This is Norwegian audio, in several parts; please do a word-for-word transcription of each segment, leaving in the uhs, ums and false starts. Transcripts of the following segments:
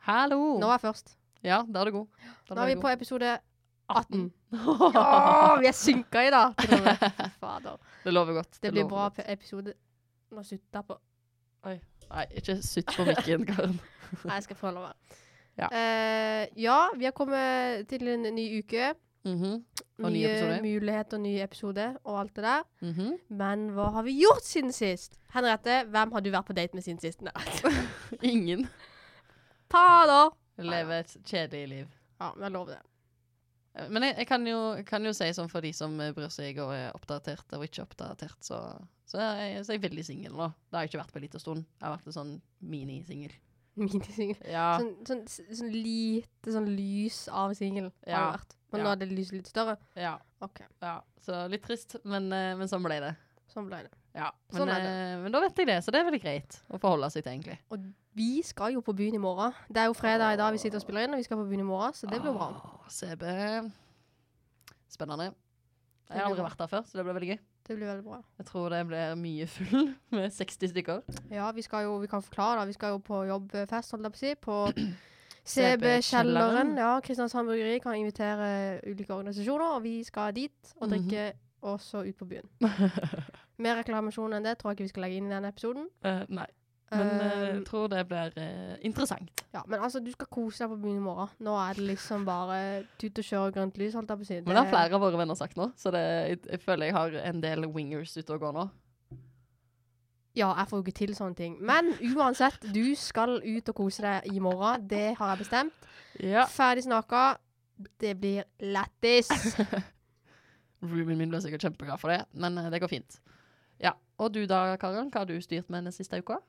Hallo. Nå er jeg først. Ja, da er det god. Da Nå er vi god. på episode atten. Åh, vi er synka i dag. Fader. Det lover godt. Det blir lover bra godt. episode. Nå sutter jeg på. Nei, ikke sytt på mikken, Karen. Nei, jeg skal prøve å være. Ja. Eh, ja, vi har kommet til en ny uke. Mhm. Og ny Nye episode. muligheter, ny episode og alt det der. Mhm. Men hva har vi gjort siden sist? Henriette, hvem har du vært på date med siden sist? Nei. Ingen. Ta da! Lever et kjedelig liv. Ja, men jeg lover det. Men jeg, jeg kan, jo, kan jo si sånn for de som bryr seg og er oppdatert og ikke oppdatert, så, så, er jeg, så er jeg veldig single nå. Det har jeg ikke vært på en liten stund. Jeg har vært en sånn mini-single. Mini-single. Ja. Sånn, sånn, sånn lite sånn lys av single har Ja. det vært. Men Ja. nå er det lyset litt større. Ja. Ok, ja. Så litt trist, men, eh, men sånn ble det. sånn ble det. Ja. Men, Sånn er det. eh, men da vet jeg det, så det er veldig greit å forholde seg til egentlig. Og vi skal jo på byen i morgen. Det er jo fredag i dag vi sitter og spiller inn, og vi skal på byen i morgen, så det blir bra. Åh, C B. Spennende. Jeg har blir aldri bra. vært der før, så det blir veldig gøy. Det blir veldig bra. Jeg tror det blir mye full med seksti stykker. Ja, vi skal jo, vi kan forklare da, vi skal jo på jobbfest, holdt jeg på å si, på C C B B-kjelleren. Ja, Kristiansand Bryggeri kan invitere ulike organisasjoner, og vi skal dit og Mhm. drikke, og så ut på byen. Mer reklamasjon enn det tror jeg ikke vi skal legge inn i denne episoden. Eh, nei, men eh, Um, jeg tror det blir eh, interessant. Ja, men altså, du skal kose deg på byen i morgen. Nå er det liksom bare tut og kjøre grønt lys, holdt jeg på å si. Men det har flere av våre venner sagt nå, så det, jeg, jeg føler jeg har en del wingers ute og går nå. Ja, jeg får jo ikke til sånne ting. Men uansett, du skal ut og kose deg i morgen. Det har jeg bestemt. Ja. Ferdig snakka. Det blir lættis. Roomien min blir sikkert kjempeglad for det, men eh, det går fint. Ja, og du da, Karen, hva har du styrt med den siste uka?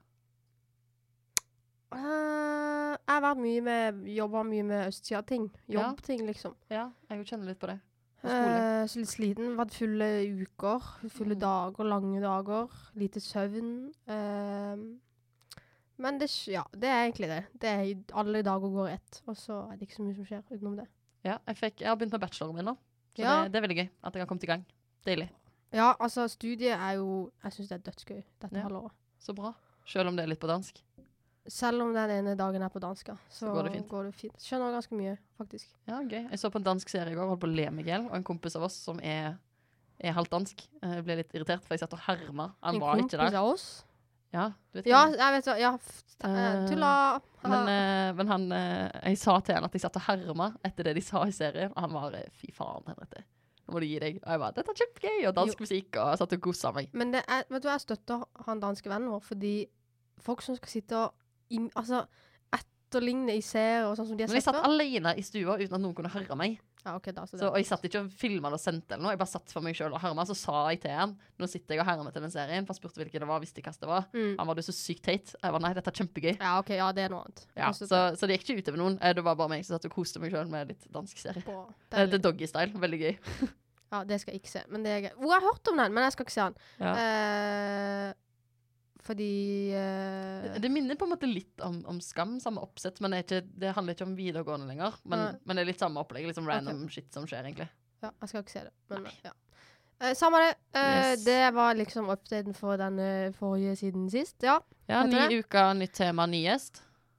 Uh, jeg har vært mye med, jobbet mye med østsida-ting. Ja. Jobbting, liksom. Ja, jeg kjenner litt på det. På skole. Uh, så litt sliten. Vært fulle uker. Fulle Mm. dager, lange dager. Lite søvn. Uh, men det, ja, det er egentlig det. det er, i- alle dager går i ett, og så er det ikke så mye som skjer utenom det. Ja, jeg, fikk, jeg har begynt med bacheloren min nå, så Ja. det, det er veldig gøy at jeg har kommet i gang. Deilig. Ja, altså, studiet er jo, jeg synes det er dødsgøy, dette Ja. halvåret. Så bra. Selv om det er litt på dansk. Selv om den ene dagen er på dansk, ja, så, Så går det fint. går det fint. Skjønner ganske mye, faktisk. Ja, gøy. Jeg så på en dansk serie i går, holdt på å le meg ihjel, og en kompis av oss som er, er halvt dansk, eh, ble litt irritert, for jeg satt og herma. Han En var ikke kompis der. av oss? Ja, du vet Ja, hvem. jeg vet hva, ja, f- eh, Eh, tulla. Men, eh, men han, eh, jeg sa til han at jeg satt og herma etter det de sa i serien, og han var, eh, fy faen, Henriette. Nå må du gi deg. Og jeg bare, dette er kjempegøy, og dansk musikk, og jeg satt og gosset meg. Men det er, vet du, jeg støtter han danske vennen vår, fordi folk som skal sitte og, im, altså, etterligne i serier og sånn som de har Men jeg sett satt før. alene i stua uten at noen kunne høre meg. Ja, ok, da, så det. Så, og jeg satt ikke og filmet og sendte eller noe. Jeg bare satt for meg selv og hermet. Så sa jeg til han, nå sitter jeg og hermer til den serien, for han spurte hvilken det var, visste ikke hva det var. Mm. Han var det så sykt teit. Jeg var, nei, dette er kjempegøy. Ja, ok, ja, det er noe annet. Ja, Jeg så, støtter så det gikk ikke utover noen. Eh, Det var bare meg som satt og koste meg selv med litt dansk serie. på. Eh, Deilig. Det er doggy-style. Veldig gøy. Ja, det skal jeg ikke se, men det er gøy. Hvor har jeg hørt om den, men jeg skal ikke se den. Ja. Eh, fordi... eh, Det minner på en måte litt om, om Skam, samme oppsett, men det, er ikke, det handler ikke om videregående lenger. Men, Nei. men det er litt samme opplegg, liksom random shit som skjer egentlig. ja, jeg skal ikke se det, men ja. Eh, samme det. Eh, Yes. Det var liksom updaten for denne forrige siden sist, ja. Ja, Heter ny uke, nytt tema, ny gjest.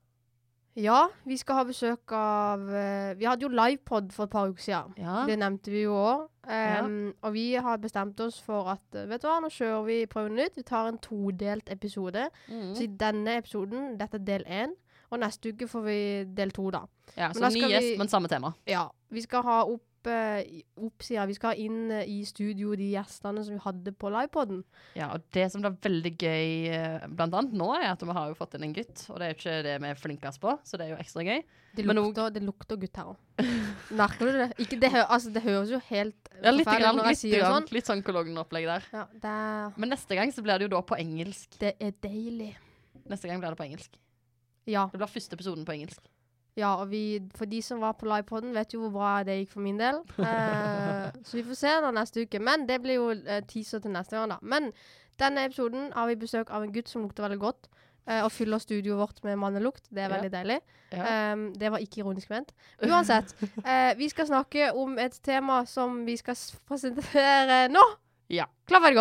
Ja, vi skal ha besøk av... eh, vi hadde jo livepod for et par uker siden. Ja. Det nevnte vi jo også. Um, Og vi har bestemt oss for at, eh, vet du hva, nå kjører vi prøven ut. Vi tar en todelt episode. Mm. Så i denne episoden, dette er del én, og neste uke får vi del to da. Ja, Men så da ny skal gjest, vi- men samme tema. Ja, vi skal ha opp, eh, i- opp sier jeg, vi skal ha inn eh, i studio de gjestene som vi hadde på livepodden. Ja, og det som er veldig gøy, eh, blant annet nå, er at vi har jo fått inn en gutt, og det er jo ikke det vi er flinkest på, så det er jo ekstra gøy. Det Men lukter, det lukter gutt her også. Merker du det? Ikke, det, hø altså, det høres jo helt Ja, litt, forferdelig grann, når jeg litt, sier grann, sånn. litt sånn kologenopplegg der. Ja, det er, Men neste gang så blir det jo da på engelsk. det er deilig. Neste gang blir det på engelsk. Ja. Det blir første episoden på engelsk. Ja, og vi, for de som var på livepodden, vet jo hvor bra det gikk for min del. Eh, så vi får se da neste uke. Men det blir jo eh, teaser til neste gang da. Men denne episoden har vi besøk av en gutt som lukter veldig godt, eh, og fyller studioet vårt med mannelukt. Det er Ja. veldig deilig. Ja. Um, det var ikke ironisk ment. Uansett, eh, vi skal snakke om et tema som vi skal s- presentere nå. Ja. Klar, ferdig,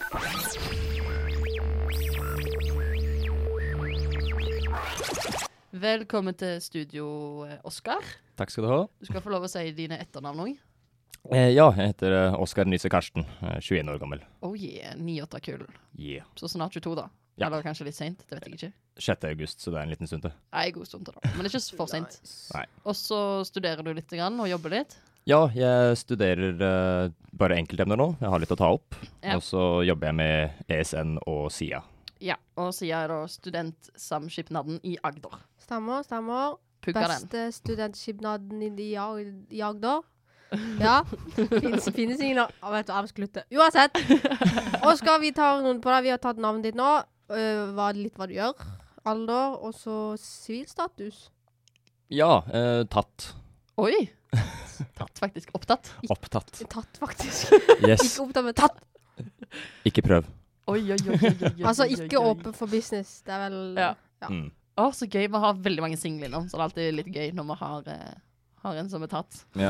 gå. Velkommen til studio, Oskar. Takk skal du ha. Du skal få lov å si dine etternavn også. Eh, ja, jeg heter uh, Oskar Nyse Karsten, uh, tjueen år gammel. Oh yeah, niåtte kull. Yeah. Så snart tjueto da. Ja. Eller kanskje litt sent, det vet jeg ikke. sjette august, så det er en liten stund til. Nei, god stund til da. Men det er ikke for sent. Nei. Og så studerer du litt grann og jobber litt. Ja, jeg studerer uh, bare enkeltemner nå. Jeg har litt å ta opp. Ja. Og så jobber jeg med E S N og S I A. Ja, og siden er da studentsamskipnaden i Agder. Stemmer, stemmer. Pugga den. Beste studentskipnaden i, i, Ag- i Agder. Ja. Finnes, finnes ingen av... Ah, vet du, jeg skal slutte. Uansett. Oskar, vi tar noen på deg. Vi har tatt navnet ditt nå. Uh, hva, litt hva du gjør. Alder, og så sivilstatus. Ja, uh, tatt. Oi! Tatt faktisk. Opptatt. Opptatt. Tatt, faktisk. Yes. Ikke opptatt med tatt. Ikke prøv. Oi, oi, oi, oi, oi, oi. Altså, oi, ikke oi. åpen for business. Det er vel... Ja. Ja. Mm. Å, så gøy. Vi har veldig mange singler innom, så det er alltid litt gøy når vi har, eh, har en som er tatt. Ja.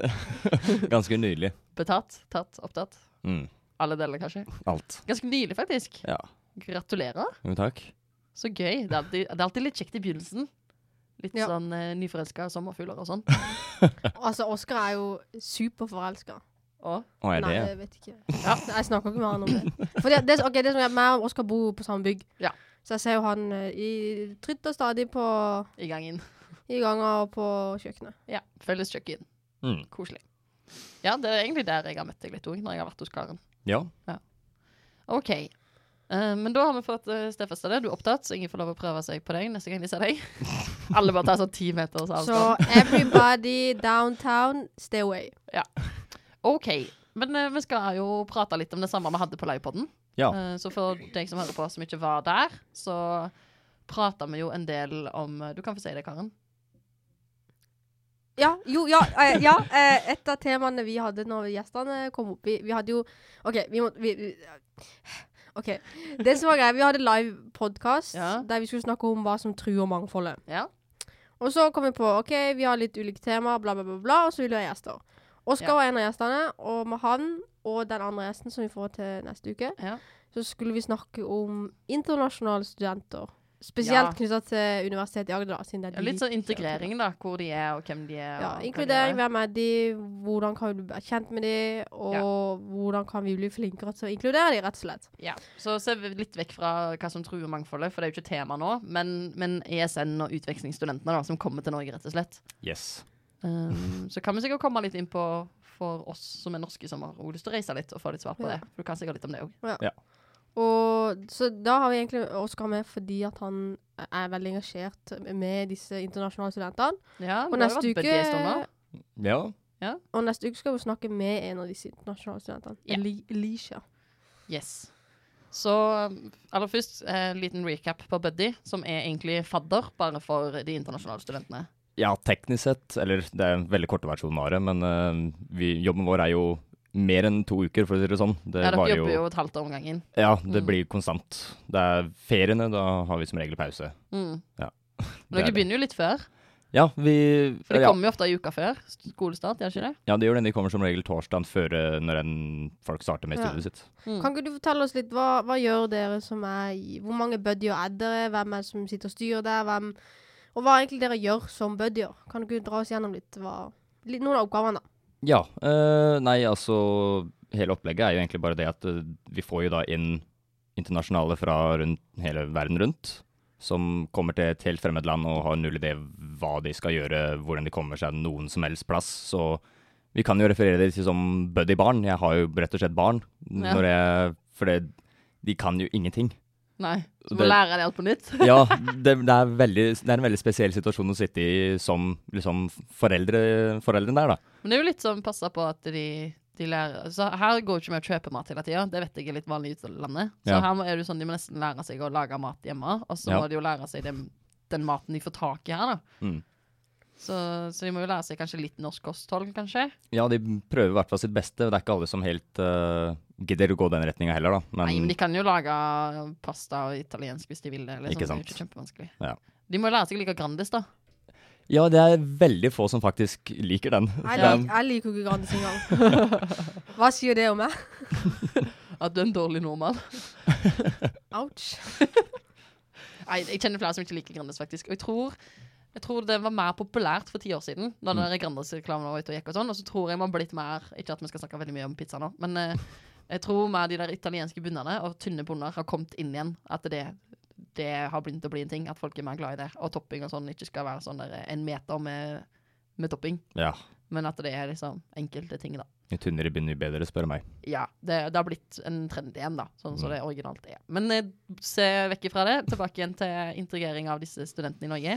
Ganske nylig. Betatt, tatt, opptatt. Mm. Alle deler, kanskje. Alt. Ganske nylig, faktisk. Ja. Gratulerer. Jo, takk. Så gøy. Det er alltid, det er alltid litt kjekt i begynnelsen. Litt Ja. sånn eh, nyforelsket sommerfugler og sånn. Altså, Oskar er jo superforelsket. Og, Å, er Nei, det? jeg vet ikke. Jeg snakker ikke med han om det. For det, det, okay, det som er, meg og Oskar bor på samme bygg. Ja. Så jeg ser jo han uh, i trytt og stadig på, i gangen. i ganger og på kjøkkenet. Ja, felles kjøkken. Mm. Koselig. Ja, det er egentlig der jeg har møtt deg litt også, når jeg har vært hos Karen. Ja. Ok. Eh, men da har vi fått uh, stedfestet det. Du er opptatt, så ingen får lov å prøve seg på deg neste gang de ser deg. Alle bare tar sånn ti meters Så avstand. everybody downtown, stay away. Ok. Men uh, vi skal jo prate litt om det samme vi hadde på livepodden. Ja. Eh, så for deg som hører på som ikke var der, så prater vi jo en del om... Du kan få si det, Karen. Ja, jo, ja, eh, ja eh, et av temaene vi hadde når gjestene kom opp, vi, vi hadde jo, ok, vi måtte, vi, vi, ok, det som var greit, vi hadde live podcast, Ja. der vi skulle snakke om hva som truer mangfoldet. Ja. Og så kom vi på, ok, vi har litt ulike tema, bla bla bla bla, og så vil vi ha gjester. Oskar Ja. var en av gjestene, og med han og den andre gjesten som vi får til neste uke, Ja. så skulle vi snakke om internasjonale studenter. Spesielt Ja. knyttet til Universitetet i Agder, siden det er Ja, de litt sånn integrering da, hvor de er og hvem de er. Ja, og hva de inkludering, gjør. hvem er de, hvordan kan vi bli kjent med de, og hvordan kan vi bli flinkere til å inkludere de, rett og slett. Ja, så ser vi litt vekk fra hva som truer mangfoldet, for det er jo ikke tema nå, men, men E S N og utvekslingsstudentene da, som kommer til Norge, rett og slett. Yes. Um, så kan vi sikkert komme litt inn på for oss som er norske som har lyst til å reise litt og få litt svar på Ja. det. For du kan sikkert litt om det også. Ja. Og så da har vi egentlig Oskar med fordi at han er veldig engasjert med disse internasjonale studentene. Ja, Og det har jo neste vært buddy en stund nå. uke, Ja. og neste uke skal vi snakke med en av disse internasjonale studentene. Ja. Eli- Alicia. Yes. Så um, aller først en liten recap på Buddy, som er egentlig fadder bare for de internasjonale studentene. Ja, teknisk sett, eller det er en veldig korte versjon av det, men uh, vi, jobben vår er jo mer enn to uker, for å si det sånn. Det Ja, dere varer jobber jo et halvt år om gangen. Ja, det Mm. blir konstant. Det er feriene, da har vi som regel pause. Mm. Ja. Men Det er dere det. begynner jo litt før, Ja, vi... for de ja, kommer jo ofte i uka før skolestart, gjør de ikke det? ja, det gjør det. De kommer som regel torsdagen før eh, når en folk starter med Ja. studiet sitt. Mm. Kan ikke du fortelle oss litt, hva, hva gjør dere som er i, hvor mange buddyer er dere, hvem er det som sitter og styrer der, hvem, og hva egentlig dere gjør som buddyer? Kan du dra oss gjennom litt, hva, litt noen av oppgavene da? Ja, eh, nei, altså, hele opplegget er jo egentlig bare det at eh, vi får jo da inn internasjonale fra rundt, hele verden rundt, som kommer til et helt fremmed land og har null idé hva de skal gjøre, hvordan de kommer seg noen som helst plass. Så vi kan jo referere det til som buddy-barn. Jeg har jo rett og slett barn, Ja. når jeg, for det, de kan jo ingenting. Nei, så må Det- lære deg alt på nytt. Ja, det, det, er veldig, det er en veldig spesiell situasjon å sitte i som liksom, foreldre, foreldrene der da. Men det er jo litt sånn passe på at de, de lærer. Så her går det ikke med å kjøpe mat hele tiden. Det vet jeg er litt vanlig i utlandet. Så Ja. her må- er det jo sånn, de må nesten lære seg å lage mat hjemme, og så Ja. må de jo lære seg den, den maten de får tak i her da. Mm. Så, så de må jo lære seg kanskje litt norsk kosthold, kanskje. Ja, de prøver i hvert fall sitt beste. Det er ikke alle som helt uh, gidder å gå den retningen heller da. Men, Nei, men de kan jo lage pasta og italiensk hvis de vil det. Liksom. Ikke sant. Det er jo ikke kjempevanskelig. Ja. De må jo lære seg å like Grandis da. ja, det er veldig få som faktisk liker den. Jeg, Det er- lik, jeg liker jo ikke Grandis engang. Hva sier det om meg? At du er en dårlig nordmann. Ouch. Nei, jeg kjenner flere som ikke liker Grandis, faktisk. Og jeg tror, jeg tror det var mer populært for ti år siden, da den Grandis-reklamen var ute og gikk og sånn. Og så tror jeg man har blitt mer, ikke at vi skal snakke veldig mye om pizza nå, men eh, jeg tror mer de der italienske bunnene og tynne bunner har kommet inn igjen. At det, det har begynt å bli en ting, at folk er mer glad i det. Og topping og sånn ikke skal være sånn der en meter med, med topping. Ja. Men at det er liksom enkelte ting, da. Jo tynnere bunn, jo bedre, spør meg. Ja, det, det har blitt en trend igjen, da. Sånn som Mm. det originalt er. Men eh, se vekk ifra det. Tilbake igjen til integrering av disse studentene i Norge.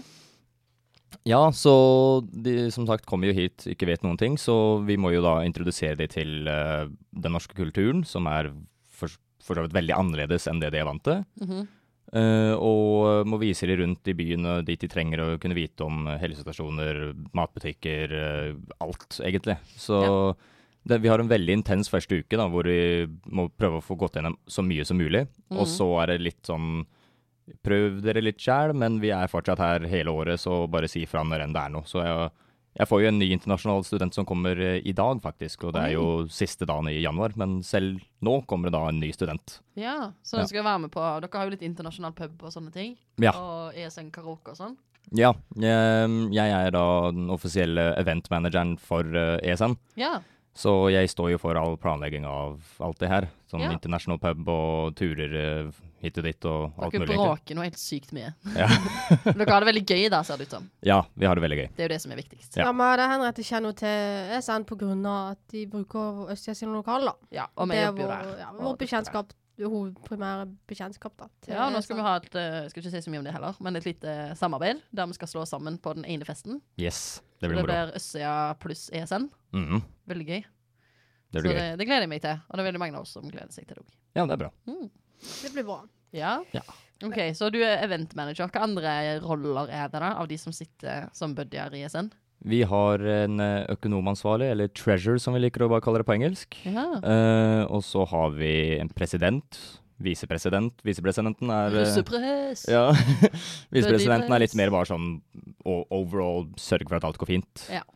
Ja, så de som sagt kommer jo hit, ikke vet noen ting, så vi må jo da introdusere de til eh, den norske kulturen, som er for, for så vidt veldig annerledes enn det de er vant til. Mhm. Eh, og må vise de rundt i byen og dit de trenger å kunne vite om helsestasjoner, matbutikker, eh, alt egentlig. Så det, vi har en veldig intens første uke da, hvor vi må prøve å få gått gjennom så mye som mulig. Og Mhm. så er det litt sånn, prøv dere litt selv, men vi er fortsatt her hele året, så bare si fra når enn det er noe. Så jeg, jeg får jo en ny internasjonal student som kommer eh, i dag faktisk, og det er jo siste dagen i januar, men selv nå kommer det da en ny student. Ja, så Ja. den skal være med på. Dere har jo litt internasjonal pub og sånne ting. Ja. Og E S N karaoke og sånn. Ja, jeg, jeg er da den offisielle eventmanageren for eh, E S N, Ja. så jeg står jo for all planlegging av alt det her. Sånn Ja. international pub og turer eh, hit og dit og alt Dere mulig. egentlig. bråker noe helt sykt mye. Ja. Dere har det veldig gøy da, ser det ut som. Ja, vi har det veldig gøy. Det er jo det som er viktigst. Ja. Ja, men det hender at jeg kjenner til E S N på grunn av at de bruker Østsida sine lokaler. Ja, og vi det er jobber jo vår, der. ja, Og vår det skal bekjentskap, hovedprimære bekjentskap da. til Ja, nå E S skal N. vi ha et, eh, jeg skal ikke si så mye om det heller, men et lite samarbeid der vi skal slå sammen på den ene festen. Yes, Så det blir det moro. blir Østsida pluss E S N. Mhm, Veldig gøy. det Så blir gøy. det, det gleder jeg meg til. Og det er veldig mange av oss som gleder seg til det også. Ja, det er bra. Mm. Det blir bra. Ja. Ja. Ok, så du er eventmanager. Hva andre roller er det da, av de som sitter som buddier i E S N? Vi har en eh, økonomansvarlig, eller treasurer som vi liker å bare kalle det på engelsk. Ja. Eh, og så har vi en president, visepresident. Visepresidenten er eh, Russepress! Ja, visepresidenten er litt Buddy mer bare sånn o- overall sørge for at alt går fint. Ja.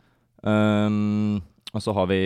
Um, og så har vi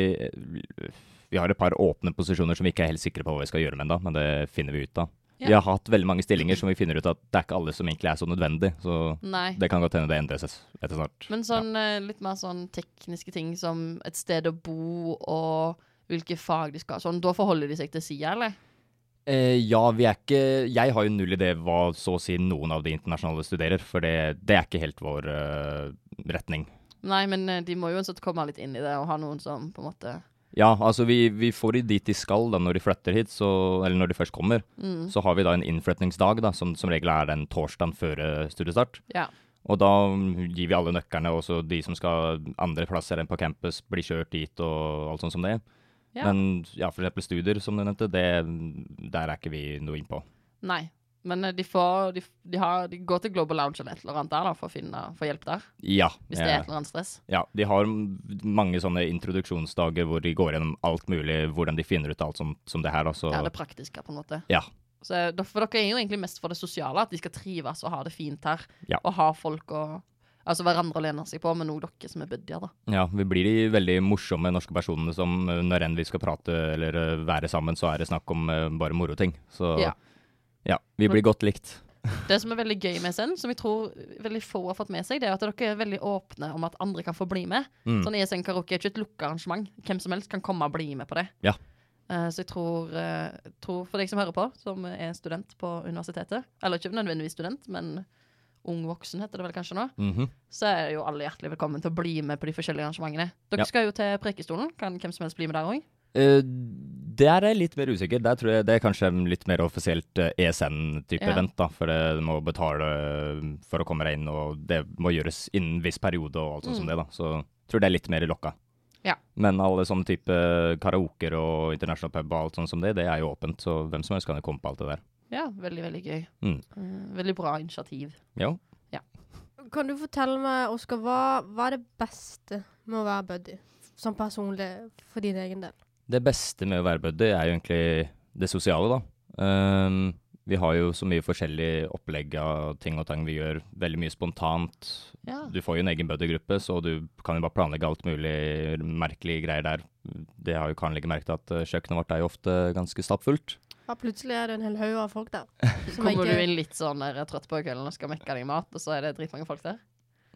Vi har et par åpne posisjoner som vi ikke er helt sikre på hva vi skal gjøre med ennå, men det finner vi ut av. Ja. Vi har hatt veldig mange stillinger som vi finner ut at det er ikke alle som egentlig er så nødvendig, så Nei. det kan godt hende det endres etter snart. Men sånn eh, litt mer sånn tekniske ting som et sted å bo og hvilke fag de skal ha. Sånn, da forholder de seg til sida, eller? Eh, ja, vi er ikke Jeg har jo null idé hva så å si noen av de internasjonale studerer, for det, det er ikke helt vår eh, retning. Nei, men eh, de må jo uansett komme litt inn i det og ha noen som på en måte Ja, altså vi, vi får de dit de skal da når de flytter hit, så, eller når de først kommer. mm. Så har vi da en innflyttingsdag da, som som regel er den torsdagen før eh, studiestart. Ja. Og da gir vi alle nøkkerne, og så de som skal andre plasser enn på campus, blir kjørt dit og alt sånt som det. Ja. Men ja, for eksempel studier, som du nevnte, det, der er ikke vi noe inn på. Nei. Men eh, de får de, de, har, de går til Global Lounge eller et eller annet der da, for å finne for hjelp der. Ja, Hvis det er eh, et eller annet stress. ja, de har m- mange sånne introduksjonsdager hvor de går gjennom alt mulig, hvordan de finner ut alt som, som det her. Da, så, Ja, det praktiske på en måte. Ja. Så, eh, da- for dere er jo egentlig mest for det sosiale, at de skal trives og ha det fint her. Ja. Og ha folk og Altså hverandre å lene seg på, men også dere som er buddier, da. Ja, vi blir de veldig morsomme norske personene som eh, når enn vi skal prate eller eh, være sammen, så er det snakk om eh, bare moroting. Så Ja. ja, vi blir godt likt. Det som er veldig gøy med S N, som jeg tror veldig få har fått med seg, det er at dere er veldig åpne om at andre kan få bli med. Mm. Sånn E S N Karaoke er ikke et lukket arrangement. Hvem som helst kan komme og bli med på det. Ja. Eh, så jeg tror, eh, tror for deg som hører på, som er student på universitetet, eller ikke nødvendigvis student, men ung voksen heter det vel kanskje nå, Mhm. så er jo alle hjertelig velkommen til å bli med på de forskjellige arrangementene. Dere Ja. skal jo til Prekestolen. Kan hvem som helst bli med der også? Eh, der er jeg litt mer usikker. Der tror jeg det er kanskje en litt mer offisielt eh, E S N-type Ja. event, da, for det må betale for å komme deg inn, og det må gjøres innen en viss periode og alt sånt som Mm. det, da. Så jeg tror det er litt mer lokka. Ja. Men alle sånne type karaoker og international pub og alt sånt som det, det er jo åpent, så hvem som helst kan jo komme på alt det der. Ja, veldig, veldig gøy. Mm. Eh, veldig bra initiativ. Ja. Kan du fortelle meg, Oskar, hva, hva er det beste med å være buddy? Sånn personlig, for din egen del. Det beste med å være buddy er jo egentlig det sosiale, da. Um, vi har jo så mye forskjellig opplegg av ting og tang vi gjør, veldig mye spontant. Ja. Du får jo en egen buddy-gruppe, så du kan jo bare planlegge alt mulig merkelige greier der. Det har jo Karen legget merke til at eh, kjøkkenet vårt er jo ofte ganske stappfullt. Ja, plutselig er det en hel haug av folk der. Kommer ikke... du inn litt sånn der trøtt på kvelden og skal mekke deg mat, og så er det dritmange folk der?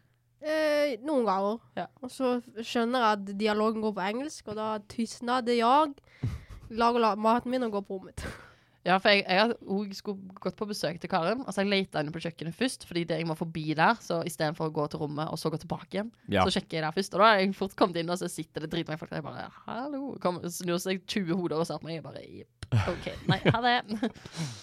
Eh, noen ganger. Ja. Og så skjønner jeg at dialogen går på engelsk, og da tysner det jeg. Lager la maten min og går på rommet. Ja, for jeg, jeg har også gått på besøk til Karen, og så har jeg letet inne på kjøkkenet først, fordi det jeg må forbi der, så i stedet for å gå til rommet og så gå tilbake igjen, ja. Så sjekker jeg der først, og da har jeg fort kommet inn, og så sitter det dritmange folk der, jeg bare, hallo, kom, snur seg tjue hoder og ser på meg, jeg bare, jepp, ok, nei, ha det.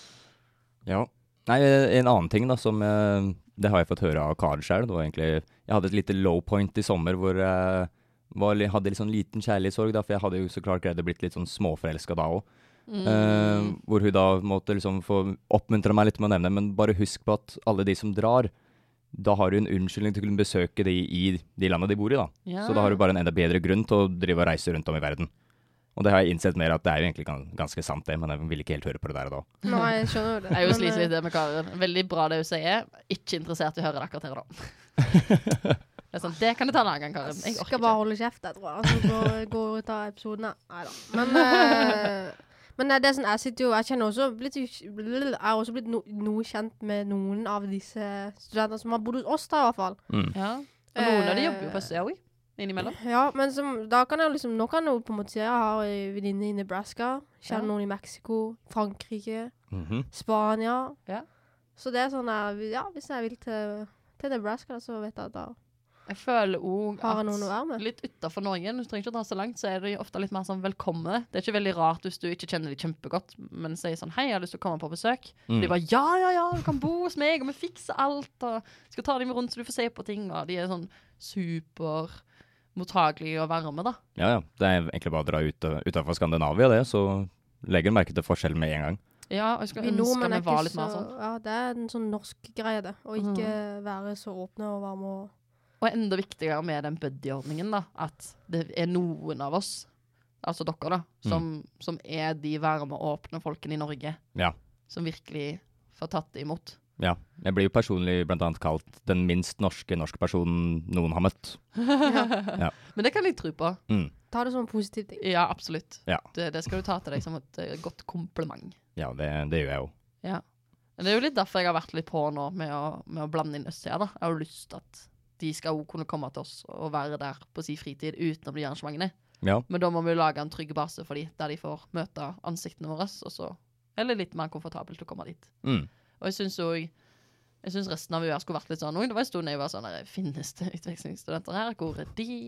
Ja, nei, en annen ting da, som eh, det har jeg fått høre av Karen selv, det var egentlig, jeg hadde et lite low point i sommer, hvor jeg var, hadde litt sånn liten kjærlighetssorg da, for jeg hadde jo så klart greid å blitt litt sånn småforelsket da også. Mm. Uh, hvor hun da måtte liksom få oppmuntre meg litt med å nevne, men bare husk på at alle de som drar, da har du en unnskyldning til å kunne besøke de i de landene de bor i da. Ja. Så da har du bare en enda bedre grunn til å drive og reise rundt om i verden. Og det har jeg innsett mer at det er jo egentlig ganske sant det, men jeg vil ikke helt høre på det der og da. Nei, jeg skjønner det. Jeg er jo sliter litt det med Karen. Veldig bra det hun sier. Ikke interessert i å høre det akkurat her da. Det er sånn, det kan du ta en annen gang, Karen. Jeg skal bare holde kjeft, jeg tror. Altså, gå, gå ut av episoden. Neida. Men... Uh, Men det er sånn, jeg sitter jo, jeg kjenner også, blitt, jeg har også blitt no, noe kjent med noen av disse studenter som har bodd hos oss da i hvert fall. Mm. Ja, og noen av de jobber jo på S E O innimellom. Ja, men som, da kan jeg jo liksom, nå kan jeg jo på en måte si, jeg har en venninne i Nebraska, kjenner ja. Noen i Mexico, Frankrike, mm-hmm. Spania. Ja. Så det er sånn, jeg, ja, hvis jeg vil til, til Nebraska, så vet jeg at da... Jeg føler også at noen å være med? Litt utenfor Norge, du trenger ikke å dra så langt, så er det ofte litt mer sånn velkomne. Det er ikke veldig rart hvis du ikke kjenner de kjempegodt, men sier sånn, hei, jeg har lyst til å komme på besøk. Mm. De bare, ja, ja, ja, du kan bo hos meg, og vi fikser alt, og skal ta dem rundt så du får se på ting, og de er sånn super mottagelige og varme da. Ja, ja, det er egentlig bare å dra ut, utenfor Skandinavia det, så legger merke til forskjellen med en gang. Ja, og jeg skulle ønske vi var litt så, mer sånn. Ja, det er en sånn norsk greie det, og ikke mm. være så åpne og varme og... Og enda viktigere med den buddy-ordningen da, at det er noen av oss, altså dere da, som, mm. som er de varme og åpne folkene i Norge, ja. Som virkelig får tatt det imot. Ja, jeg blir jo personlig blant annet kalt den minst norske norske personen noen har møtt. Ja. Ja. Men det kan jeg tro på. Mm. Ta det som en positiv ting. Ja, absolutt. Ja. Det, det skal du ta til deg som et uh, godt kompliment. Ja, det, det gjør jeg jo. Ja. Men det er jo litt derfor jeg har vært litt på nå med å, med å blande inn Østsida da. Jeg har jo lyst til at de skal også kunne komme til oss og være der på sin fritid uten å bli arrangementene. Ja. Men da må vi lage en trygg base for de, der de får møte ansiktene våre, og så er det litt mer komfortabelt å komme dit. Mm. Og jeg synes jo, jeg synes resten av U R skulle vært litt sånn, det var en stund jeg var sånn, der, finnes det utvekslingsstudenter her? Hvor er de?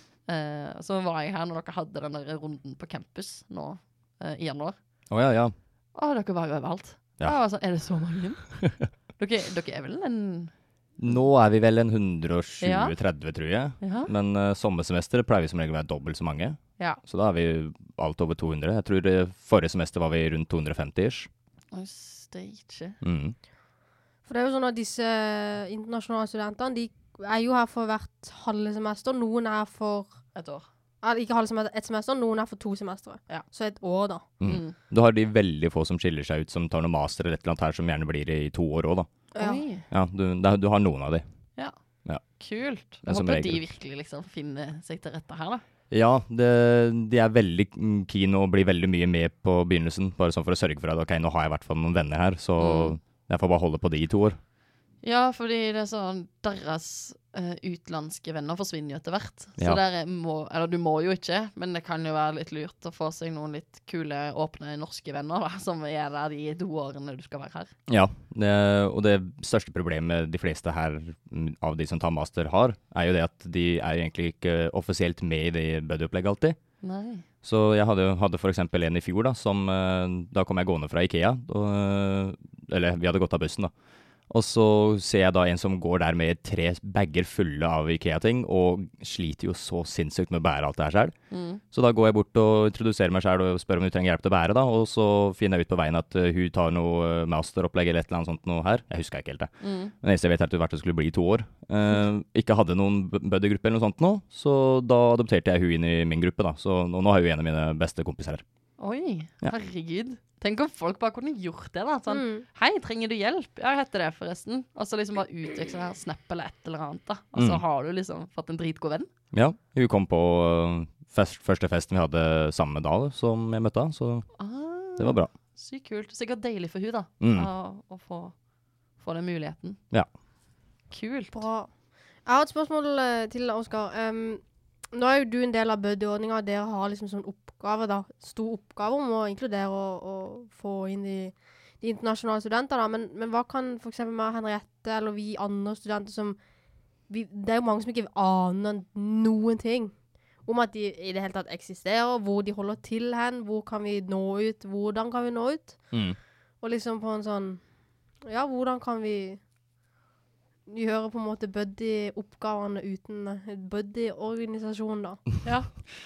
Eh, så var jeg her når dere hadde den der runden på campus nå eh, i januar. Å ja, ja. Å, dere var jo overalt. Ja. Jeg var sånn, er det så mange? dere, dere er vel en... Nå er vi vel en hundre tjue tretti, tror jeg. Ja. Men uh, sommersemester pleier vi som regel å være dobbelt så mange. Ja. Så da er vi alt over to hundre. Jeg tror det forrige semester var vi rundt to hundre femti-ish. Å, steike. Mm. For det er jo sånn at disse internasjonale studentene, de er jo her for hvert halve semester. Noen er for... Et år. Ikke halve semester, et semester. Noen er for to semester. Ja. Så et år da. Mm. Mm. Da har de veldig få som skiller seg ut, som tar noe master eller et eller annet her, som gjerne blir i to år også da. Ja, ja du, du har noen av de. Ja, ja. Kult. Jeg håper de virkelig liksom finner seg til rette her da. Ja, det, de er veldig keen å bli veldig mye med på begynnelsen, bare sånn for å sørge for at, ok, nå har jeg i hvert fall noen venner her, så mm. jeg får bare holde på de i to år. Ja, fordi det er sånn, deres uh, utlandske venner forsvinner jo etter hvert. Så ja. Der må, eller du må jo ikke, men det kan jo være litt lurt å få seg noen litt kule, åpne norske venner da, som er der de to årene du skal være her. Ja, det, og det største problemet de fleste her av de som tar master har, er jo det at de er egentlig ikke offisielt med i det buddy-opplegget alltid. Nei. Så jeg hadde, hadde for eksempel en i fjor da, som, da kom jeg gående fra IKEA, og, eller vi hadde gått av bussen da. Og så ser jeg da en som går der med tre bagger fulle av IKEA-ting, og sliter jo så sinnssykt med å bære alt det her selv. Mm. Så da går jeg bort og introduserer meg selv og spør om hun trenger hjelp til å bære da, og så finner jeg ut på veien at uh, hun tar noe masteropplegg eller et eller annet sånt noe her. Jeg husker ikke helt det. Mm. Men eneste jeg vet er at hun skulle bli to år. Uh, ikke hadde noen buddy-gruppe eller noe sånt nå, så da adopterte jeg hun inn i min gruppe da. Så nå, nå har hun en av mine beste kompiser her. Oi, ja. Herregud. Tenk om folk bare kunne gjort det da, sånn, mm. hei, trenger du hjelp? Ja, jeg heter det forresten. Og så liksom bare utveksle her snap eller et eller annet da. Og så mm. har du liksom fått en dritgod venn. Ja, hun kom på fest, første festen vi hadde samme dag som jeg møtte, så ah, det var bra. sykt kult. Sikkert deilig for hun da, Mm. å, å få, få den muligheten. Ja. Kult. Bra. Jeg har et spørsmål uh, til Oskar. Um, nå er jo du en del av buddy-ordninga, dere har liksom sånn oppgave da, stor oppgave om å inkludere og, og få inn de, de internasjonale studenter da, men, men hva kan for eksempel med Henriette eller vi andre studenter som, vi, det er jo mange som ikke aner noen ting om at de i det hele tatt eksisterer, hvor de holder til hen, hvor kan vi nå ut, hvordan kan vi nå ut, Mm. og liksom på en sånn, ja, hvordan kan vi gjøre på en måte buddy-oppgavene uten uh, buddy-organisasjon da. Ja.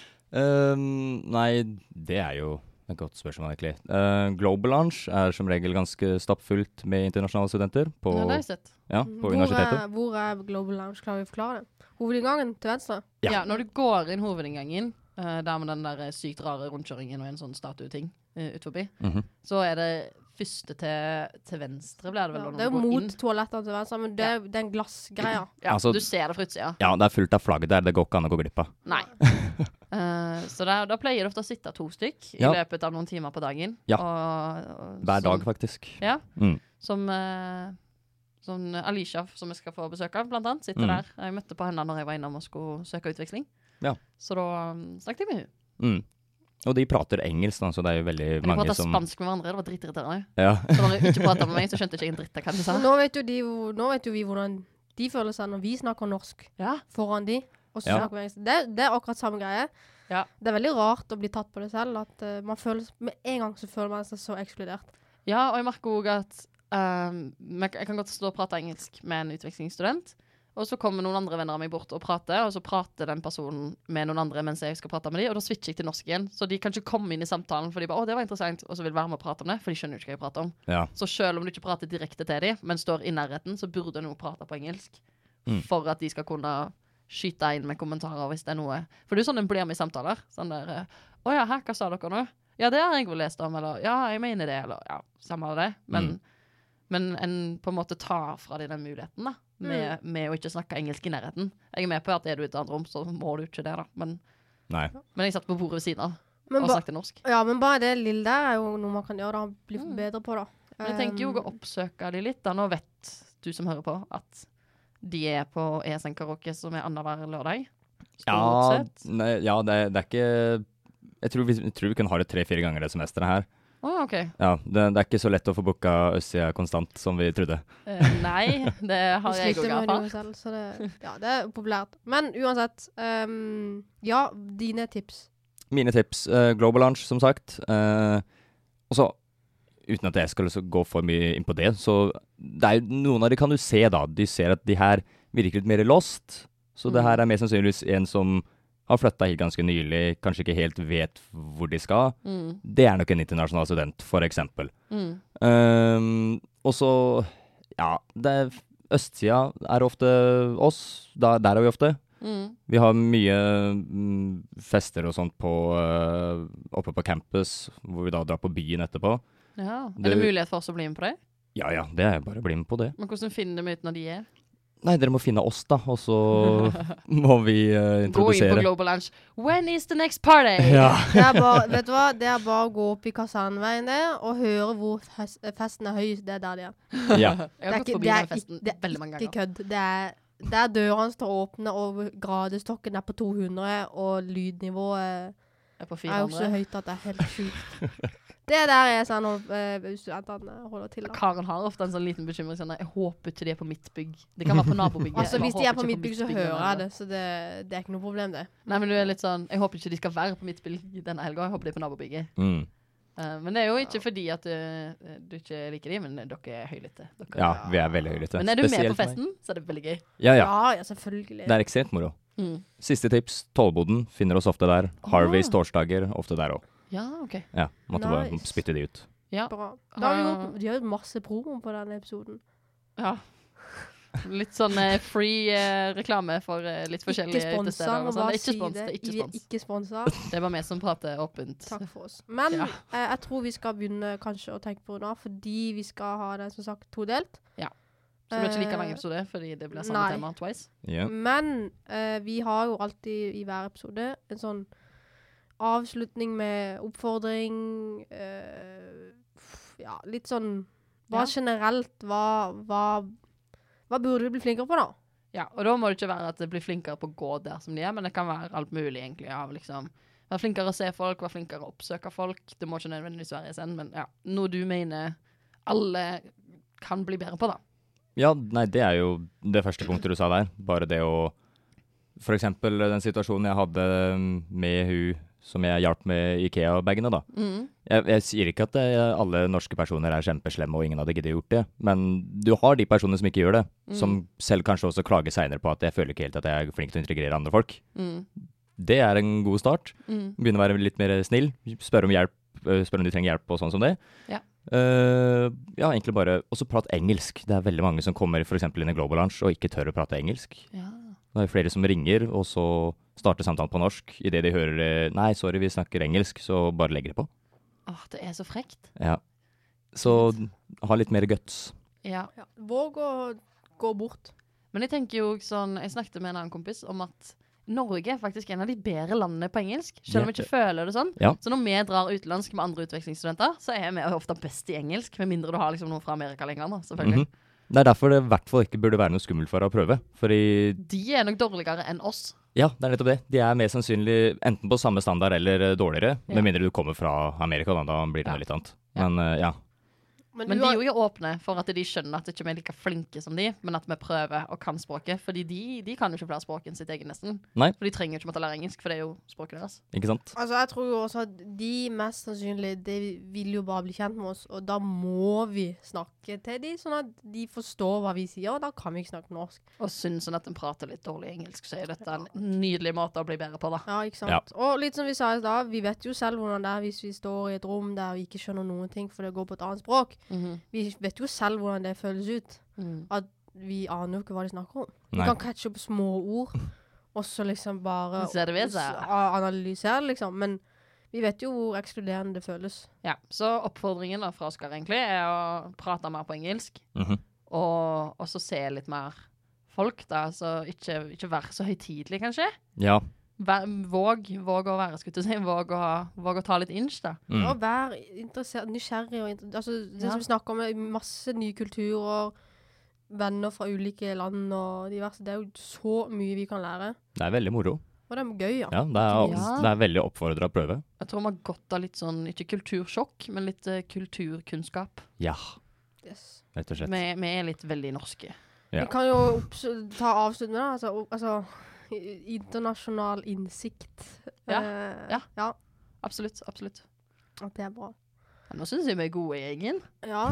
Um, nei, det er jo et godt spørsmål egentlig. Uh, Global Lounge er som regel ganske stappfullt med internasjonale studenter på, Ja, det har jeg sett. ja, på hvor, universitetet. er, hvor er Global Lounge? Klarer vi å forklare det? Hovedinngangen til venstre? Ja. Ja. Når du går inn hovedinngangen, uh, der med den der eh, sykt rare rundkjøringen og en sånn statue-ting uh, ut forbi, Mhm. så er det første til, til venstre, blir det vel? Ja, når det er du jo går mot inn. toalettene til venstre, men det, er- det er en glassgreia. Ja, Altså- du ser det fra utsida. Ja, det er fullt av flagg der, det går ikke an å gå glipp av. Nei. Eh, så der, da pleier det ofte å sitte to stykk i Ja. løpet av noen timer på dagen. Ja. Og, og, Hver som- dag, faktisk. Ja, Mm. som, eh, som Alicia, som jeg skal få besøk av, blant annet, sitter Mm. der. Jeg møtte på henne når jeg var innom og skulle søke utveksling. Ja. Så da um, snakket jeg med henne. Mm. Og de prater engelsk, da, så det er jo veldig Men de mange pratet som... spansk med hverandre, det var dritirriterende. Ja. Så når jeg ikke pratet med meg, så skjønte jeg ikke en dritt av hva de sa. Men nå vet jo, de, jo- nå vet jo vi hvordan de føler seg når vi snakker norsk Ja, foran de, og så Ja. snakker vi engelsk. Det, det er akkurat samme greie. Ja. Det er veldig rart å bli tatt på det selv, at uh, man føler, med en gang så føler man seg så ekskludert. ja og jeg merker også at um, jeg jeg kan godt stå og prate engelsk med en utvekslingsstudent, og så kommer noen andre venner av meg bort og prater, og så prater den personen med noen andre mens jeg skal prate med dem, og da switcher jeg til norsk igjen. Så de kan ikke komme inn i samtalen, for de bare, å, det var interessant, og så vil være med å prate om det, for de skjønner jo ikke hva jeg prater om. Ja. Så selv om du ikke prater direkte til dem, men står i nærheten, så burde du prate på engelsk, Mm. for at de skal kunne skyte inn med kommentarer hvis det er noe. For det er jo sånn den blir med i samtaler. Sånn der, eh, å ja, her, hva sa dere nå? Ja, det har jeg vel lest om, eller ja, jeg mener det, eller ja, samme av det. Men, Mm. men en på en måte tar fra de den muligheten, da, med, med å ikke snakke engelsk i nærheten. Jeg er med på at er du i et annet rom, så må du ikke det, da. Men, Nei. men jeg satt på bordet ved siden av Men, og ba, snakket norsk. ja, men bare det lille der er jo noe man kan gjøre da, bli Mm. bedre på da. Men jeg tenker jo å Um, oppsøke de litt, da. Nå vet du som hører på, at de er på E S N Karaoke, som er annenhver lørdag. Stort Ja, sett. nei, ja det, det er ikke... Jeg tror vi, jeg tror vi kan ha det tre-fire ganger det semesteret her. Å, ok. Ja, det, det er ikke så lett å få booka Østsida konstant som vi trodde. Eh, nei, det har vi jeg sliter òg med det jo erfart. selv, så det, ja, det er populært. Men uansett, um, ja, dine tips. Mine tips, eh, Global Launch, som sagt. Eh, og så, uten at jeg skal liksom gå for mye inn på det, så det er jo noen av de kan du se da. De ser at de her virker litt mer lost. Så det Mm. her er mer sannsynligvis en som har flyttet hit ganske nylig, kanskje ikke helt vet hvor de skal. Mm, Det er nok en internasjonal student, for eksempel. mm. Um, og så, ja, det er, østsida er ofte oss. Da, der er vi ofte. Mm. Vi har mye mm, fester og sånt på, øh, oppe på campus, hvor vi da drar på byen etterpå. Ja. Det- Er det mulighet for oss å bli med på det? Ja, ja, det er bare å bli med på det. Men hvordan finner vi ut når de er? Nei, dere må finne oss da, og så må vi Gå øh, inn på introdusere. Global Lunch. When is the next party? Ja. Det er bare, vet du hva, det er bare å gå opp i Kasernveien der, og høre hvor fes- festen er høy, det er der de er. Ja. Jeg Det er har gått ikke- forbi det er den festen ikke- det er veldig mange Ikke ganger. kødd, det er, der dørene står åpne, og gradestokken er på to hundre, og lydnivået Jeg er på er jo så fire hundre. høyt at det er helt sjukt. Det er der jeg sa når uh, studentene holder til da. Karen har ofte en sånn liten bekymring sånn, jeg håper ikke de er på mitt bygg. Det kan være på nabobygget. Altså, Jeg bare hvis de er håper på ikke mitt bygg, så bygg hører denne jeg helga. det, så det, det er ikke noe problem det. Nei, men du er litt sånn, jeg håper ikke de skal være på mitt bygg denne helga. Jeg håper de er på nabobygget. Mm. Eh, men det er jo ikke fordi at du, du ikke liker de, men dere er høylytte. Dere- Ja, vi er veldig høylytte. Men er du med Spesielt på festen, så er det veldig gøy. Ja, ja. Ja, ja, selvfølgelig. Det er ekstremt moro. Mm. Siste tips, Tollboden finner oss ofte der. Harveys torsdager, ofte der også. Ja, ok. Ja, måtte bare Nice. spytte de ut. Ja. Bra. Da har vi gjort, de har gjort masse promo på denne episoden. ja. Litt sånn eh, free eh, reklame for eh, litt Ikke forskjellige sponsa, utesteder. må og sånn. bare Det er si ikke spons. det. Det er ikke Vi er spons. ikke sponsa. Det er bare vi som prater åpent. Takk for oss. Men Ja. eh, jeg tror vi skal begynne kanskje å tenke på det nå, fordi vi skal ha det som sagt todelt. Så det blir ikke like Eh, lang episode, fordi det blir samme nei. tema twice. Ja. Men eh, vi har jo alltid i hver episode en sånn avslutning med oppfordring, eh, ja, litt sånn, hva Ja. generelt, hva, hva, hva burde du bli flinkere på da? Ja, og da må det ikke være at det blir flinkere på å gå der som de er, men det kan være alt mulig egentlig av liksom, være flinkere å se folk, være flinkere å oppsøke folk. Det må ikke nødvendigvis være S N, men ja, noe du mener alle kan bli bedre på da. Ja, nei, det er jo det første punktet du sa der. Bare det å, for eksempel den situasjonen jeg hadde med hun som jeg hjalp med IKEA-bagene da. Mm. Jeg, jeg sier ikke at det, alle norske personer er kjempeslemme og ingen hadde giddet gjort det, men du har de personene som ikke gjør det, Mm. som selv kanskje også klager senere på at jeg føler ikke helt at jeg er flink til å integrere andre folk. Mm. Det er en god start. Mm. Begynne å være litt mer snill, spørre om hjelp, øh, spørre om de trenger hjelp og sånn som det. Ja. Uh, ja, egentlig bare, også prat engelsk. Det er veldig mange som kommer for eksempel inn i Global Lunch og ikke tør å prate engelsk. Ja. Det er flere som ringer, og så starter samtalen på norsk. I det de hører det, nei, sorry, vi snakker engelsk, så bare legger de på. Åh, det er så frekt. Ja. Så ha litt mer guts. Ja. Ja. Våg å gå bort. Men jeg tenker jo sånn, jeg snakket med en annen kompis om at Norge er faktisk en av de bedre landene på engelsk, selv om vi ikke føler det sånn. Ja. Så når vi drar utenlandsk med andre utvekslingsstudenter, så er vi ofte best i engelsk, med mindre du har liksom noe fra Amerika lenger nå, selvfølgelig. Mhm. Det er derfor det i hvert fall ikke burde være noe skummelt for å prøve. Fordi, De er nok dårligere enn oss. ja, det er nettopp det. De er mest sannsynlig enten på samme standard eller eh, dårligere, Ja. med mindre du kommer fra Amerika, da, da blir det Ja. noe litt annet. Ja. Men eh, ja, Men, Men du de har- er jo åpne for at de skjønner at ikke vi er like flinke som de, men at vi prøver og kan språket, fordi de, de kan jo ikke flere språk enn sitt eget nesten. Nei. For de trenger jo ikke måtte lære engelsk, for det er jo språket deres. ikke sant? Altså, jeg tror jo også at de mest sannsynlig, de vil jo bare bli kjent med oss, og da må vi snakke til de, sånn at de forstår hva vi sier, og da kan vi ikke snakke norsk. Og syns sånn at en prater litt dårlig engelsk, så er dette en nydelig måte å bli bedre på, da. Ja, ikke sant? Ja. Og litt som vi sa i stad, vi vet jo selv hvordan det er hvis vi står i et rom der vi ikke skjønner noen ting, for det går på et annet språk. Mhm. Vi vet jo selv hvordan det føles ut. Mm. Vi aner jo ikke hva de snakker om. Vi Nei. kan catche opp små ord, og så liksom bare Cerveza. s- a- analysere det, liksom. Men vi vet jo hvor ekskluderende det føles. Ja, så oppfordringen da fra Oskar egentlig er å prate mer på engelsk, Mhm. og også se litt mer folk da, så ikke, ikke være så høytidelig kanskje. Ja. Vær, våg, våg å være, skulle jeg si, våg å, ha- våg å ta litt inch da. Mm. Og være interessert, nysgjerrig og inter altså, det Ja. som vi snakker om, er masse nye kulturer, venner fra ulike land og diverse. Det er jo så mye vi kan lære. Det er veldig moro. Og det er gøy, ja. Ja, det er, Ja. det er veldig oppfordret å prøve. Jeg tror vi har godt av litt sånn, ikke kultursjokk, men litt eh, kulturkunnskap. Ja, Yes. rett og slett. Vi, vi er litt veldig norske. Ja. Vi kan jo opps- ta avslutt med det. Altså, o- altså i- internasjonal innsikt. Ja, Eh, ja. ja. Absolutt, absolutt. At det er bra. Ja, nå synes jeg vi er gode i gjengen. Ja.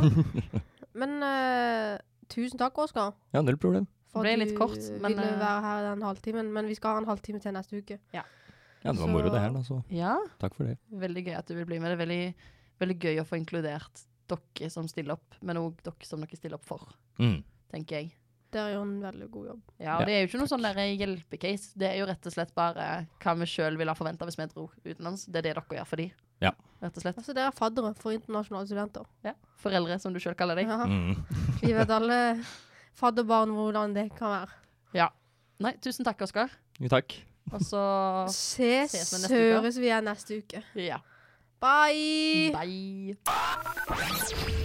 Men eh, tusen takk, Oskar. Ja, null problem. For Det ble at litt du kort, men, ville eh, være her den halvtimen. Men vi skal ha en halvtime til neste uke. Ja, det var Så- moro det her, da, så Ja, takk for det. veldig gøy at du vil bli med. Det er veldig, veldig gøy å få inkludert dere som stiller opp, men også dere som dere stiller opp for, Mm. tenker jeg. Dere gjør en veldig god jobb. Ja, og Ja, det er jo ikke noe sånn der hjelpecase. Det er jo rett og slett bare hva vi selv ville ha forventet hvis vi dro utenlands. Det er det dere gjør for de. Ja. Rett og slett. Altså, dere er faddere for internasjonale studenter. Ja. Foreldre, som du selv kaller deg. Ja. Mm. Vi vet alle fadderbarn hvordan det kan være. Nei, tusen takk, Oskar. Jo, takk. Og så Ses, Ses vi neste uke. høres vi igjen neste uke. ja. Bye! Bye.